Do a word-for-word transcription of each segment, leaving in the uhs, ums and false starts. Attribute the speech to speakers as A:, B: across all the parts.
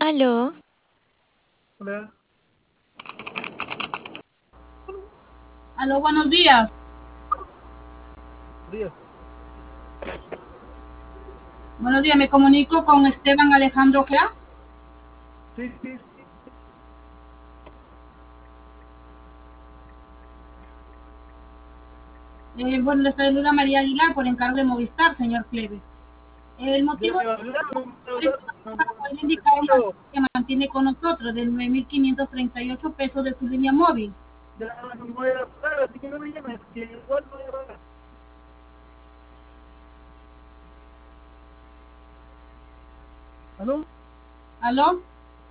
A: Aló,
B: Hola,
C: Aló, buenos días.
B: días.
C: Buenos días, me comunico con Esteban Alejandro Ojea.
B: Sí, sí, sí.
C: Eh, bueno, le saluda María Aguilar por encargo de Movistar, señor Cleves. El
B: Ya
C: motivo
B: me
C: de
B: hablaron, me
C: es
B: hablaron, no, no,
C: para poder
B: no te
C: indicar un
B: escucho.
C: avance que mantiene con nosotros de nueve mil quinientos treinta y ocho pesos de su línea móvil.
B: Ya no me voy a pagar, así que no me llames, que igual no voy a pagar. ¿Aló?
C: ¿Aló?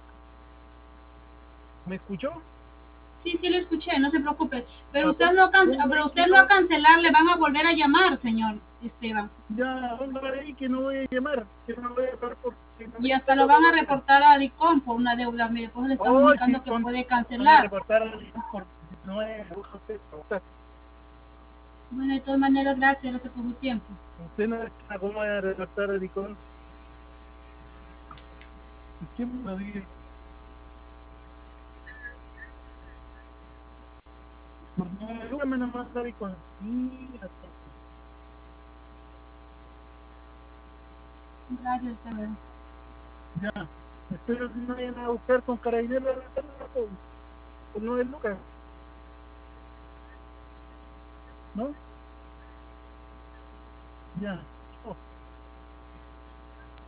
B: ¿Me escuchó?
C: Sí, sí, lo escuché, no se preocupe. Pero
B: Ya,
C: usted
B: pon-
C: no, can-
B: ponga
C: pero
B: ahí que
C: usted no va a
B: no,
C: cancelar, le van a volver a llamar, señor Esteban.
B: ya, ponga ahí que no voy a llamar, que no voy a pagar porque no
C: Y
B: me
C: hasta lo
B: interesa
C: van a
B: pagar.
C: reportar a DICOM por una deuda. Después le están
B: Oh, sí,
C: comunicando que
B: pon,
C: puede
B: van a
C: cancelar.
B: reportar a por no es usted, usted,
C: Bueno, de todas maneras, gracias, gracias por su tiempo.
B: usted no está cómo va a reportar a Dicón. ¿Quién me lo dice? Por nueve lucas me manda Dicón. Mira,
C: Gracias, Esteban.
B: ya, espero que no vayan a buscar con carabineros a la tarde, por, por nueve lucas, ¿no? Ya.